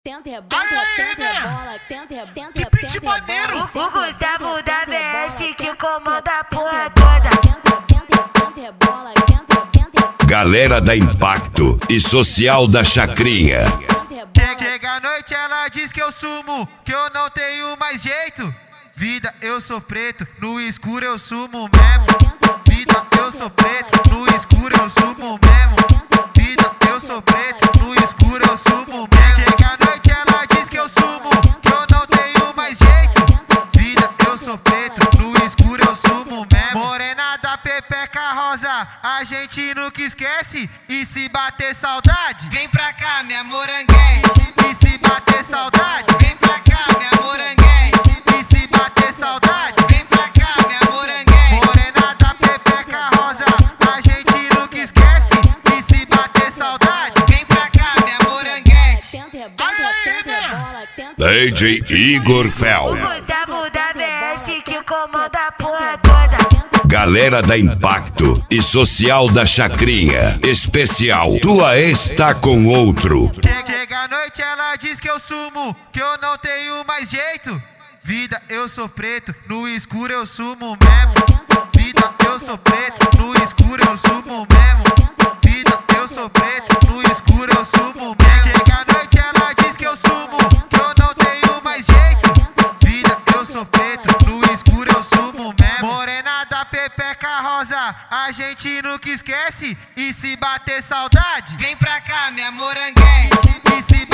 Tenta rebola, tenta rebola. O Gustavo da BS que comanda a porra toda. Tenta rebola. Galera da Impacto e Social da Chacrinha. Chega a noite, ela diz que eu sumo, que eu não tenho mais jeito. Vida, eu sou preto, no escuro eu sumo mesmo. Vida, eu sou preto, no escuro eu sumo mesmo. Vida, eu sou preto, no escuro eu sumo mesmo. Chega a noite, ela diz que eu sumo, que eu não tenho mais jeito. Vida, eu sou preto, no escuro eu sumo mesmo. Morena da pepeca rosa, a gente nunca esquece. E se bater saudade, vem pra cá, minha moranguete. E se bater saudade, vem pra cá, minha moranguete. E se bater saudade, vem pra cá, minha moranguete. morena da pepeca rosa, a gente nunca esquece. E se bater saudade, vem pra cá, minha moranguete. Tenta rebola, DJ Igor O Fel. Gustavo da BS que comanda a porra toda. Galera da Impacto e Social da Chacrinha. Especial, tua ex tá com outro. chega a noite, ela diz que eu sumo, que eu não tenho mais jeito. Vida, eu sou preto, no escuro eu sumo mesmo. Vida, eu sou preto, no escuro eu sumo mesmo. Vida, eu sou preto, no escuro eu sumo mesmo. Chega a noite, ela diz que eu sumo, que eu não tenho mais jeito. Vida, eu sou preto, no escuro eu sumo mesmo. Morena da pepeca rosa, a gente nunca esquece. E se bater saudade, Vem pra cá, minha moranguete. e se